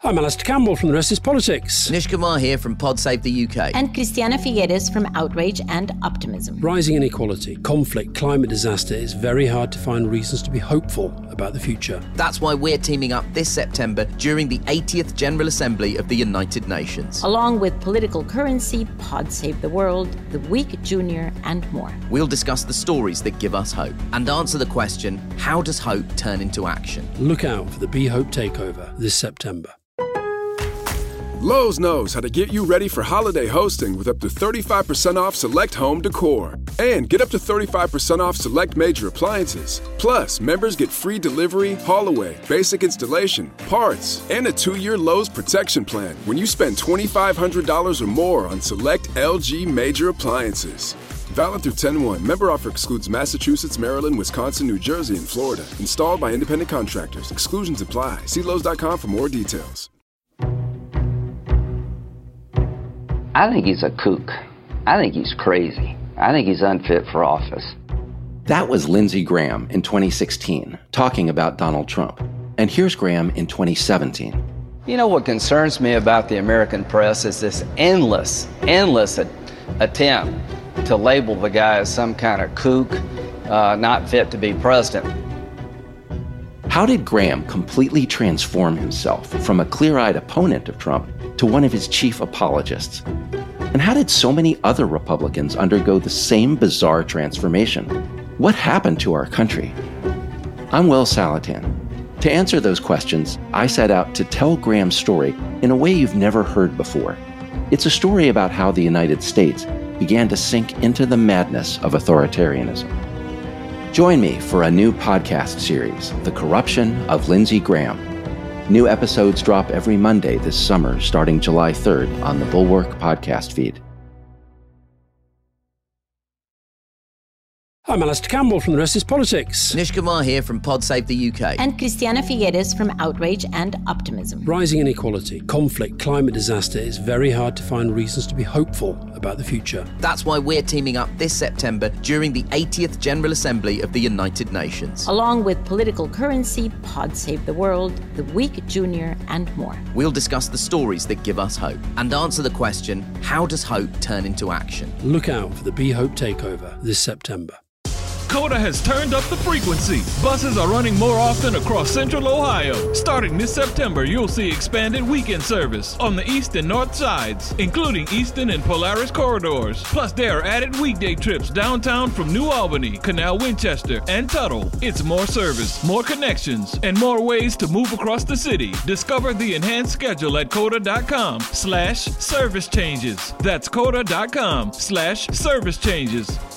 I'm Alastair Campbell from The Rest is Politics. Nish Kumar here from Pod Save the UK. And Christiana Figueres from Outrage and Optimism. Rising inequality, conflict, climate disaster, it's very hard to find reasons to be hopeful about the future. That's why we're teaming up this September during the 80th General Assembly of the United Nations. Along with Political Currency, Pod Save the World, The Week Junior, and more. We'll discuss the stories that give us hope and answer the question, how does hope turn into action? Look out for the Be Hope Takeover this September. Lowe's knows how to get you ready for holiday hosting with up to 35% off select home decor. And get up to 35% off select major appliances. Plus, members get free delivery, haul away, basic installation, parts, and a 2-year Lowe's protection plan when you spend $2,500 or more on select LG major appliances. Valid through 10/1. Member offer excludes Massachusetts, Maryland, Wisconsin, New Jersey, and Florida. Installed by independent contractors. Exclusions apply. See Lowe's.com for more details. I think he's a kook. I think he's crazy. I think he's unfit for office. That was Lindsey Graham in 2016, talking about Donald Trump. And here's Graham in 2017. You know what concerns me about the American press is this endless attempt to label the guy as some kind of kook, not fit to be president. How did Graham completely transform himself from a clear-eyed opponent of Trump to one of his chief apologists? And how did so many other Republicans undergo the same bizarre transformation? What happened to our country? I'm Will Salatan. To answer those questions, I set out to tell Graham's story in a way you've never heard before. It's a story about how the United States began to sink into the madness of authoritarianism. Join me for a new podcast series, The Corruption of Lindsey Graham. New episodes drop every Monday this summer, starting July 3rd on the Bulwark podcast feed. I'm Alastair Campbell from The Rest is Politics. Nish Kumar here from Pod Save the UK. And Christiana Figueres from Outrage and Optimism. Rising inequality, conflict, climate disaster, it's very hard to find reasons to be hopeful about the future. That's why we're teaming up this September during the 80th General Assembly of the United Nations. Along with Political Currency, Pod Save the World, The Week Junior, and more. We'll discuss the stories that give us hope and answer the question, how does hope turn into action? Look out for the Be Hope Takeover this September. Coda has turned up the frequency. Buses are running more often across Central Ohio. Starting this September, you'll see expanded weekend service on the east and north sides, including Eastern and Polaris corridors. Plus, there are added weekday trips downtown from New Albany, Canal Winchester, and Tuttle. It's more service, more connections, and more ways to move across the city. Discover the enhanced schedule at coda.com/service changes. That's coda.com/service changes.